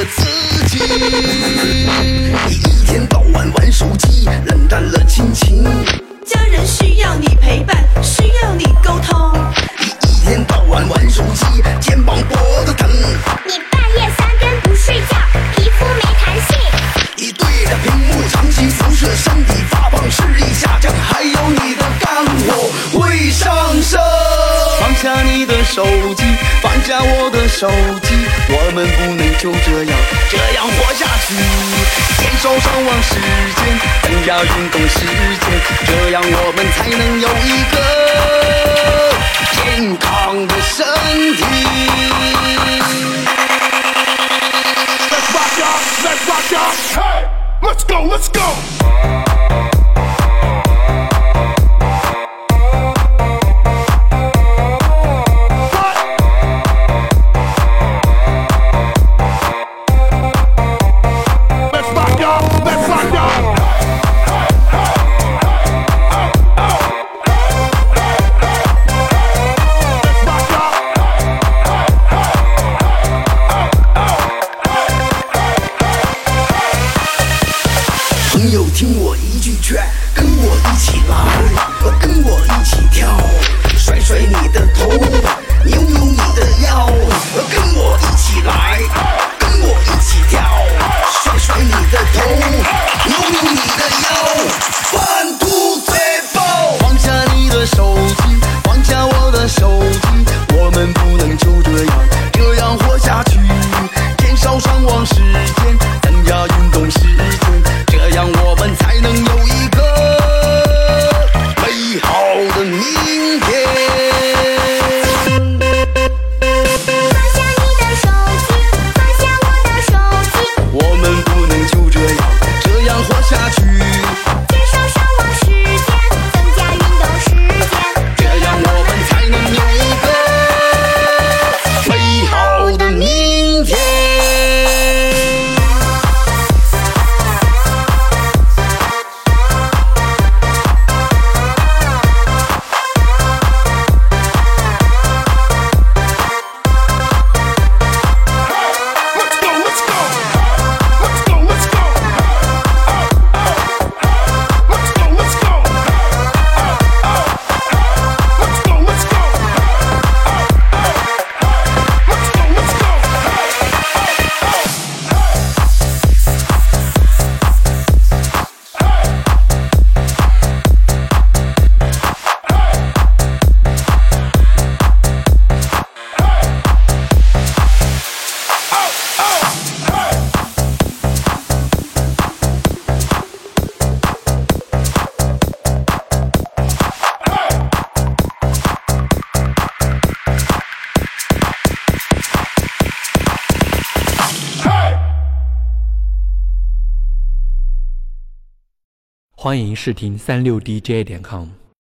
的自己。你一天到晚玩手机，冷淡了亲情。 家人需要你陪伴，需要你沟通。 你一天到晚玩手机，肩膀脖子疼。 你半夜3更不睡觉，皮肤没弹性。 你对着屏幕长期辐射，身体发胖，视力下降，还有你的肝火会上升。放下你的手机，放下我的手机，我们不能就这样活下去。减少上网时间，增加运动时间，这样我们才能有一个健康的身体。 Let's rock y'all, let's rock y'all. Hey, let's go, let's go. 听我一句劝，跟我一起来，跟我一起跳，甩甩你的头，扭扭你的腰，跟我一起来，跟我一起跳，甩甩你的头，扭扭你的腰。One two three four， 放下你的手机，放下我的手机，我们不能就这样活下去。减少上网时间，增加运动时间，这样我们才能有一个美好的明天。 放下你的手机，放下我的手机， 我们不能就这样活下去。 减少上网时间，增加运动时间， 这样我们才能有一个美好的明天。 欢迎试听36DJ.com。